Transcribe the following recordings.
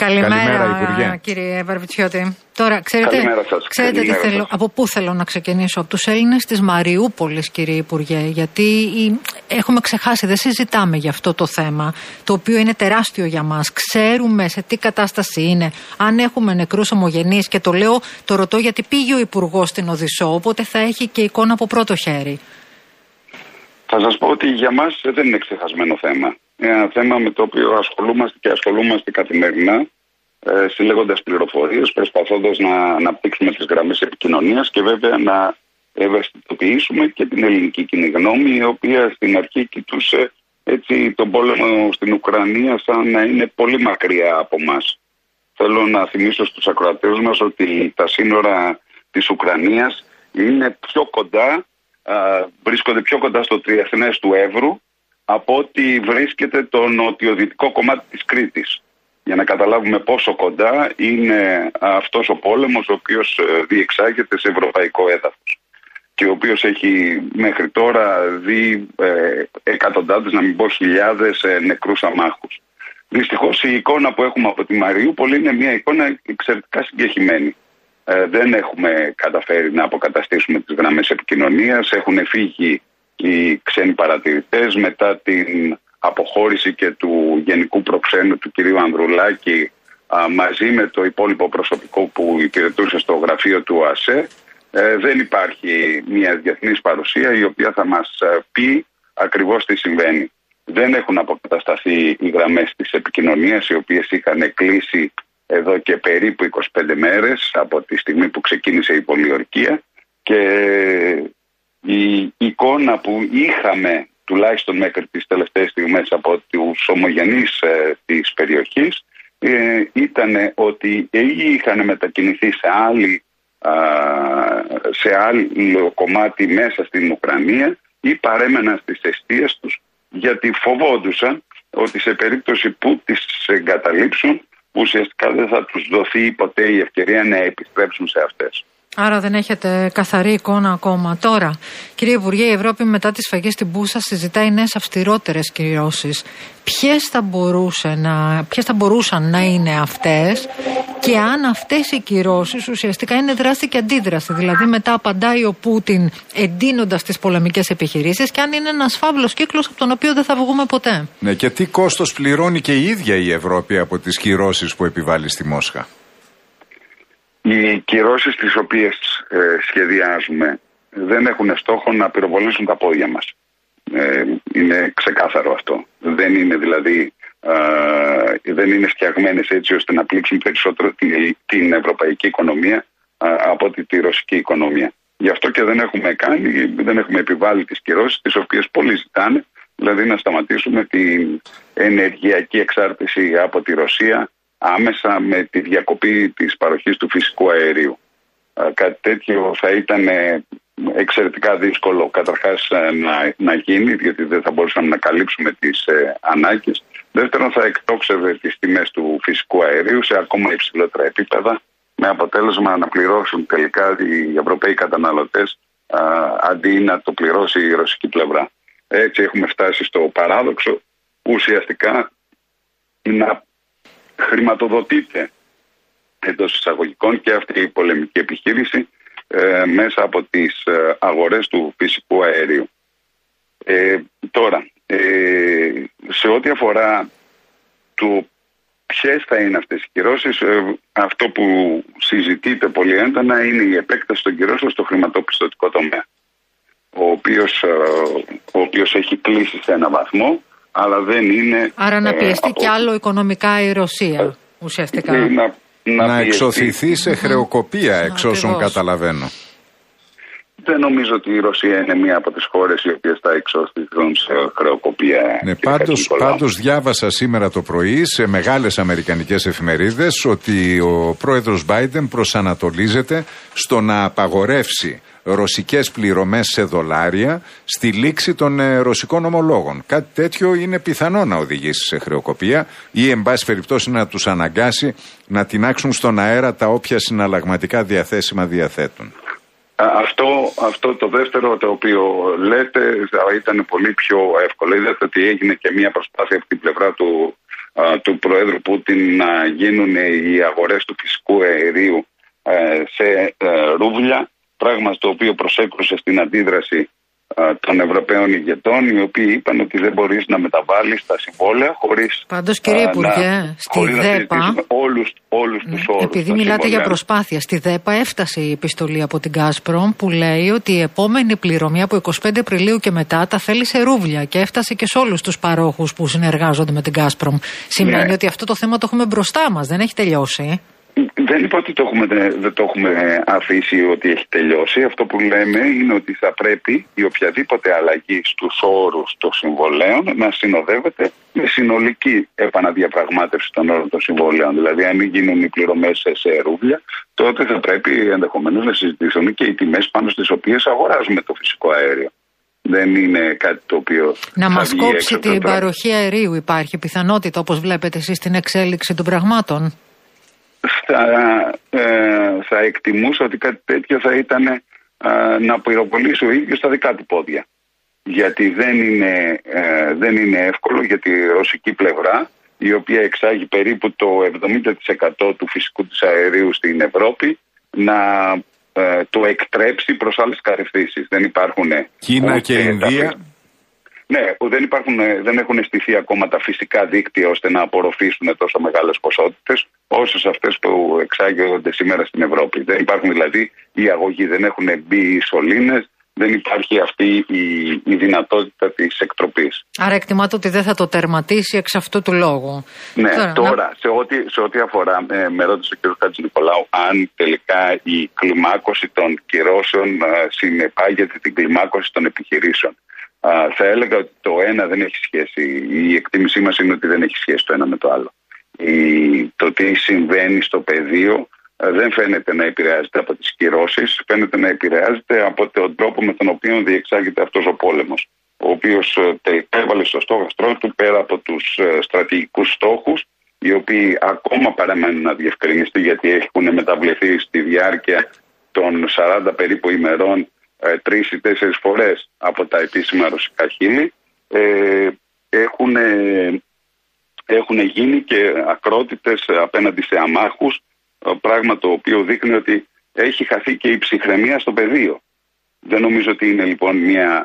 Καλημέρα Υπουργέ. Κύριε Βαρβιτσιώτη. Τώρα, ξέρετε Καλημέρα σας. από πού θέλω να ξεκινήσω? Από τους Έλληνες της Μαριούπολης, κύριε Υπουργέ, γιατί έχουμε ξεχάσει, δεν συζητάμε για αυτό το θέμα, το οποίο είναι τεράστιο για μας. Ξέρουμε σε τι κατάσταση είναι, αν έχουμε νεκρούς ομογενείς, και το ρωτώ γιατί πήγε ο Υπουργός στην Οδυσσό, οπότε θα έχει και εικόνα από πρώτο χέρι. Θα σας πω ότι για μας δεν είναι ξεχασμένο θέμα. Είναι ένα θέμα με το οποίο ασχολούμαστε καθημερινά, συλλέγοντας πληροφορίες, προσπαθώντας να αναπτύξουμε τις γραμμές επικοινωνίας και βέβαια να ευαισθητοποιήσουμε και την ελληνική κοινή γνώμη, η οποία στην αρχή κοιτούσε έτσι τον πόλεμο στην Ουκρανία σαν να είναι πολύ μακριά από μας. Θέλω να θυμίσω στους ακροατές μας ότι τα σύνορα της Ουκρανίας είναι πιο κοντά, βρίσκονται πιο κοντά στο τριεθνές του Εύρου από ότι βρίσκεται το νοτιοδυτικό κομμάτι της Κρήτης. Για να καταλάβουμε πόσο κοντά είναι αυτός ο πόλεμος, ο οποίος διεξάγεται σε ευρωπαϊκό έδαφος και ο οποίος έχει μέχρι τώρα δει εκατοντάδες, να μην πω χιλιάδες νεκρούς αμάχους. Δυστυχώς η εικόνα που έχουμε από τη Μαριούπολη είναι μια εικόνα εξαιρετικά συγκεχημένη. Δεν έχουμε καταφέρει να αποκαταστήσουμε τις γραμμές επικοινωνίας, έχουν φύγει οι ξένοι παρατηρητές μετά την αποχώρηση και του γενικού προξένου του κυρίου Ανδρουλάκη μαζί με το υπόλοιπο προσωπικό που υπηρετούσε στο γραφείο του ΟΑΣΕ. Δεν υπάρχει μια διεθνής παρουσία η οποία θα μας πει ακριβώς τι συμβαίνει. Δεν έχουν αποκατασταθεί οι γραμμές της επικοινωνίας, οι οποίες είχαν κλείσει εδώ και περίπου 25 μέρες από τη στιγμή που ξεκίνησε η πολιορκία, και η εικόνα που είχαμε τουλάχιστον μέχρι τις τελευταίες στιγμές από τους ομογενείς της περιοχής ήταν ότι είχαν μετακινηθεί σε άλλο κομμάτι μέσα στην Ουκρανία ή παρέμεναν στις εστίες τους, γιατί φοβόντουσαν ότι σε περίπτωση που τις εγκαταλείψουν ουσιαστικά δεν θα τους δοθεί ποτέ η ευκαιρία να επιστρέψουν σε αυτές. Άρα δεν έχετε καθαρή εικόνα ακόμα. Τώρα, κύριε Υπουργέ, η Ευρώπη μετά τη σφαγή στην Μπούσα συζητάει νέες αυστηρότερες κυρώσεις. Ποιες θα μπορούσαν να είναι αυτές, και αν αυτές οι κυρώσεις ουσιαστικά είναι δράση και αντίδραση? Δηλαδή μετά απαντάει ο Πούτιν εντείνοντας τις πολεμικές επιχειρήσεις, και αν είναι ένας φαύλος κύκλος από τον οποίο δεν θα βγούμε ποτέ. Ναι, και τι κόστος πληρώνει και η ίδια η Ευρώπη από τις κυρώσεις που επιβάλλει στη Μόσχα? Οι κυρώσεις τις οποίες σχεδιάζουμε δεν έχουν στόχο να πυροβολήσουν τα πόδια μας. Είναι ξεκάθαρο αυτό. Δεν είναι δηλαδή δεν είναι φτιαγμένες έτσι ώστε να πλήξουν περισσότερο την ευρωπαϊκή οικονομία από τη ρωσική οικονομία. Γι' αυτό και δεν έχουμε επιβάλει τις κυρώσεις τις οποίες πολλοί ζητάνε, δηλαδή να σταματήσουμε την ενεργειακή εξάρτηση από τη Ρωσία άμεσα με τη διακοπή της παροχής του φυσικού αερίου. Κάτι τέτοιο θα ήταν εξαιρετικά δύσκολο καταρχάς να γίνει, γιατί δεν θα μπορούσαμε να καλύψουμε τις ανάγκες. Δεύτερον, θα εκτόξευε τις τιμές του φυσικού αερίου σε ακόμα υψηλότερα επίπεδα, με αποτέλεσμα να πληρώσουν τελικά οι Ευρωπαίοι καταναλωτές αντί να το πληρώσει η ρωσική πλευρά. Έτσι έχουμε φτάσει στο παράδοξο ουσιαστικά να χρηματοδοτείται εντός εισαγωγικών και αυτή η πολεμική επιχείρηση μέσα από τις αγορές του φυσικού αερίου. Τώρα, σε ό,τι αφορά το ποιες θα είναι αυτές οι κυρώσεις, αυτό που συζητείται πολύ έντονα είναι η επέκταση των κυρώσεων στο χρηματοπιστωτικό τομέα, ο οποίος έχει κλείσει σε ένα βαθμό, αλλά δεν είναι... Άρα να πιεστεί κι άλλο οικονομικά η Ρωσία, ουσιαστικά. Να εξωθηθεί σε χρεοκοπία, εξ όσων καταλαβαίνω. Δεν νομίζω ότι η Ρωσία είναι μία από τις χώρες οι οποίες θα εξωθηθούν σε χρεοκοπία. Ναι, πάντως διάβασα σήμερα το πρωί σε μεγάλες αμερικανικές εφημερίδες ότι ο πρόεδρος Biden προσανατολίζεται στο να απαγορεύσει ρωσικές πληρωμές σε δολάρια στη λήξη των ρωσικών ομολόγων. Κάτι τέτοιο είναι πιθανό να οδηγήσει σε χρεοκοπία ή εν πάση περιπτώσει να τους αναγκάσει να τινάξουν στον αέρα τα όποια συναλλαγματικά διαθέσιμα διαθέτουν. Αυτό το δεύτερο το οποίο λέτε θα ήταν πολύ πιο εύκολο. Είδατε ότι έγινε και μια προσπάθεια από την πλευρά του του Προέδρου Πούτιν να γίνουν οι αγορές του φυσικού αερίου σε ρούβλια, πράγμα στο οποίο προσέκρουσε στην αντίδραση των Ευρωπαίων ηγετών, οι οποίοι είπαν ότι δεν μπορείς να μεταβάλεις τα συμβόλαια χωρίς. Πάντως, κύριε Υπουργέ, στη ΔΕΠΑ, όλους τους όρους. Επειδή μιλάτε για προσπάθεια, στη ΔΕΠΑ έφτασε η επιστολή από την Gazprom που λέει ότι η επόμενη πληρωμή από 25 Απριλίου και μετά τα θέλει σε ρούβλια και έφτασε και σε όλους τους παρόχους που συνεργάζονται με την Gazprom. Σημαίνει ότι αυτό το θέμα το έχουμε μπροστά μας, δεν έχει τελειώσει. Δεν είπα ότι δεν το έχουμε αφήσει ότι έχει τελειώσει. Αυτό που λέμε είναι ότι θα πρέπει η οποιαδήποτε αλλαγή στους όρους των συμβολέων να συνοδεύεται με συνολική επαναδιαπραγμάτευση των όρων των συμβολέων. Δηλαδή, αν γίνουν οι πληρωμές σε ρούβλια, τότε θα πρέπει ενδεχομένως να συζητηθούν και οι τιμές πάνω στις οποίες αγοράζουμε το φυσικό αέριο. Δεν είναι κάτι το οποίο. Να μας κόψει την παροχή αερίου, υπάρχει πιθανότητα, όπως βλέπετε εσείς, στην εξέλιξη των πραγμάτων? Θα εκτιμούσα ότι κάτι τέτοιο θα ήταν να πυροβολήσει ο ίδιος στα δικά του πόδια. Γιατί δεν είναι εύκολο για τη ρωσική πλευρά, η οποία εξάγει περίπου το 70% του φυσικού της αερίου στην Ευρώπη, να το εκτρέψει προς άλλες κατευθύνσεις. Δεν υπάρχουν. Κίνα και Ινδία. Ναι, δεν έχουν στηθεί ακόμα τα φυσικά δίκτυα ώστε να απορροφήσουν τόσο μεγάλες ποσότητες όσες αυτές που εξάγονται σήμερα στην Ευρώπη. Δεν υπάρχουν δηλαδή οι αγωγοί, δεν έχουν μπει οι σωλήνες, δεν υπάρχει αυτή η δυνατότητα της εκτροπής. Άρα εκτιμάται ότι δεν θα το τερματίσει εξ αυτού του λόγου. Ναι, τώρα σε ό,τι αφορά, με ρώτησε ο κ. Χατζηνικολάου, αν τελικά η κλιμάκωση των κυρώσεων συνεπάγεται την κλιμάκωση των επιχειρήσεων. Θα έλεγα ότι το ένα δεν έχει σχέση, η εκτίμησή μας είναι ότι δεν έχει σχέση το ένα με το άλλο. Το τι συμβαίνει στο πεδίο δεν φαίνεται να επηρεάζεται από τις κυρώσεις, φαίνεται να επηρεάζεται από τον τρόπο με τον οποίο διεξάγεται αυτός ο πόλεμος, ο οποίος έβαλε στο στόχαστρό του, πέρα από τους στρατηγικούς στόχους, οι οποίοι ακόμα παραμένουν να διευκρινιστεί, γιατί έχουν μεταβληθεί στη διάρκεια των 40 περίπου ημερών 3 ή 4 φορές από τα επίσημα ρωσικά χείλη. Έχουν γίνει και ακρότητες απέναντι σε αμάχους, πράγμα το οποίο δείχνει ότι έχει χαθεί και η ψυχραιμία στο πεδίο. Δεν νομίζω ότι είναι λοιπόν μια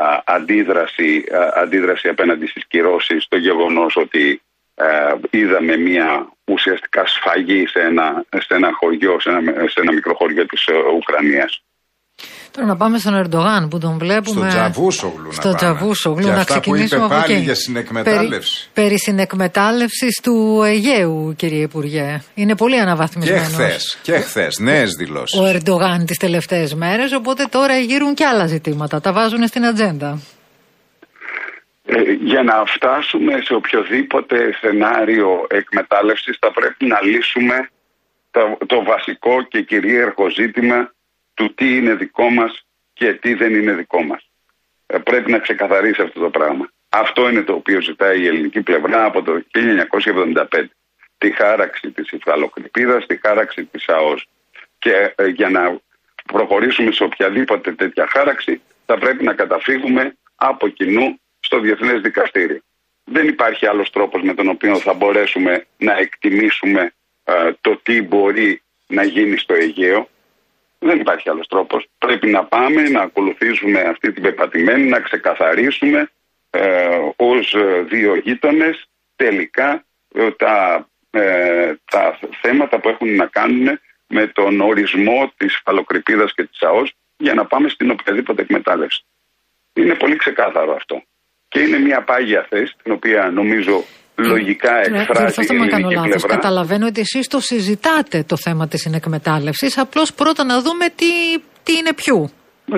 αντίδραση απέναντι στις κυρώσεις, το γεγονός ότι είδαμε μια ουσιαστικά σφαγή σε ένα χωριό, σε ένα μικρό χωριό της Ουκρανίας. Τώρα να πάμε στον Ερντογάν που τον βλέπουμε. Στον Τσαβούσογλου. Να ξεκινήσουμε από εκεί. Για συνεκμετάλλευση. Περί συνεκμετάλλευσης του Αιγαίου, κύριε Υπουργέ. Είναι πολύ αναβαθμισμένος. Και χθες, νέες δηλώσεις. Ο Ερντογάν τις τελευταίες μέρες, οπότε τώρα γύρουν και άλλα ζητήματα. Τα βάζουν στην ατζέντα. Για να φτάσουμε σε οποιοδήποτε σενάριο εκμετάλλευσης θα πρέπει να λύσουμε το βασικό και κυρίαρχο ζήτημα του τι είναι δικό μας και τι δεν είναι δικό μας. Πρέπει να ξεκαθαρίσει αυτό το πράγμα. Αυτό είναι το οποίο ζητάει η ελληνική πλευρά από το 1975. Τη χάραξη της υφαλοκρηπίδας, τη χάραξη της ΑΟΣ. Και για να προχωρήσουμε σε οποιαδήποτε τέτοια χάραξη θα πρέπει να καταφύγουμε από κοινού στο Διεθνές Δικαστήριο. Δεν υπάρχει άλλος τρόπος με τον οποίο θα μπορέσουμε να εκτιμήσουμε το τι μπορεί να γίνει στο Αιγαίο. Δεν υπάρχει άλλος τρόπος. Πρέπει να πάμε να ακολουθήσουμε αυτή την πεπατημένη, να ξεκαθαρίσουμε ως δύο γείτονες τελικά τα θέματα που έχουν να κάνουν με τον ορισμό της υφαλοκρηπίδας και της ΑΟΣ για να πάμε στην οποιαδήποτε εκμετάλλευση. Είναι πολύ ξεκάθαρο αυτό. Και είναι μια πάγια θέση την οποία νομίζω λογικά εκφράζει η ελληνική πλευρά. Καταλαβαίνω ότι εσείς το συζητάτε το θέμα της συνεκμετάλλευσης, απλώς πρώτα να δούμε τι είναι ποιου.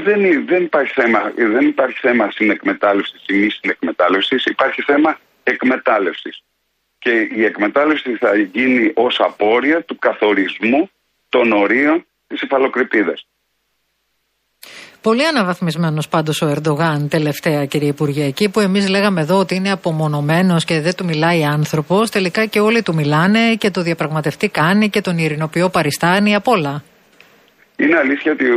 Δεν υπάρχει θέμα συνεκμετάλλευσης ή μη συνεκμετάλλευσης, υπάρχει θέμα εκμετάλλευσης. Και η εκμετάλλευση θα γίνει ως απόρρια του καθορισμού των ορίων της υφαλοκρηπίδας. Πολύ αναβαθμισμένος πάντως ο Ερντογάν τελευταία, κύριε Υπουργέ. Εκεί που εμείς λέγαμε εδώ ότι είναι απομονωμένος και δεν του μιλάει άνθρωπος, τελικά και όλοι του μιλάνε και το διαπραγματευτή κάνει και τον ειρηνοποιό παριστάνει, απ' όλα. Είναι αλήθεια ότι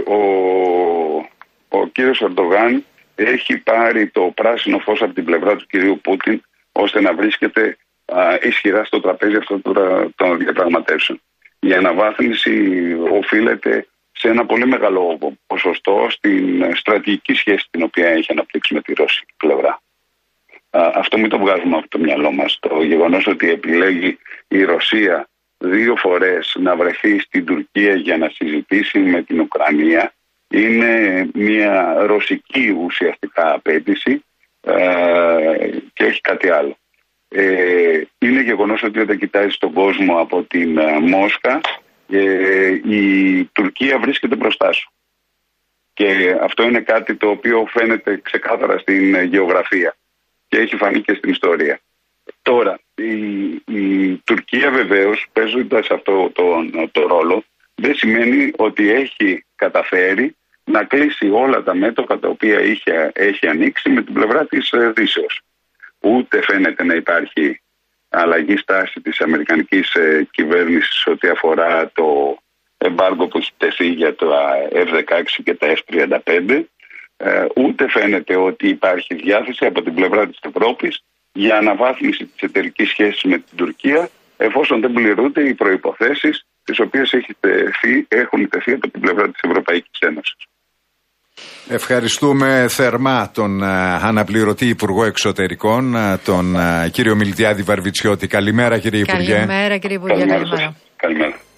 ο κύριος Ερντογάν έχει πάρει το πράσινο φως από την πλευρά του κυρίου Πούτιν ώστε να βρίσκεται ισχυρά στο τραπέζι αυτών των διαπραγματεύσεων. Η αναβάθμιση οφείλεται σε ένα πολύ μεγάλο ποσοστό στην στρατηγική σχέση την οποία έχει αναπτύξει με τη ρωσική πλευρά. Αυτό μην το βγάζουμε από το μυαλό μας. Το γεγονός ότι επιλέγει η Ρωσία 2 φορές να βρεθεί στην Τουρκία για να συζητήσει με την Ουκρανία είναι μια ρωσική ουσιαστικά απέτηση και όχι κάτι άλλο. Είναι γεγονός ότι όταν κοιτάζει τον κόσμο από την Μόσχα, η Τουρκία βρίσκεται μπροστά σου. Και αυτό είναι κάτι το οποίο φαίνεται ξεκάθαρα στην γεωγραφία και έχει φανεί και στην ιστορία. Τώρα, η Τουρκία βεβαίως, παίζοντας αυτό το ρόλο, δεν σημαίνει ότι έχει καταφέρει να κλείσει όλα τα μέτωπα τα οποία έχει ανοίξει με την πλευρά της Δύσεως. Ούτε φαίνεται να υπάρχει αλλαγή στάση της αμερικανικής κυβέρνησης ό,τι αφορά το εμπάργκο που έχει τεθεί για το F-16 και τα F-35. Ούτε φαίνεται ότι υπάρχει διάθεση από την πλευρά της Ευρώπης για αναβάθμιση της εταιρικής σχέσης με την Τουρκία, εφόσον δεν πληρούνται οι προϋποθέσεις τις οποίες έχουν τεθεί από την πλευρά της Ευρωπαϊκής Ένωσης. Ευχαριστούμε θερμά τον αναπληρωτή Υπουργό Εξωτερικών, τον κύριο Μιλτιάδη Βαρβιτσιώτη. Καλημέρα, κύριε Υπουργέ. Καλημέρα, κύριε Υπουργέ. Καλημέρα.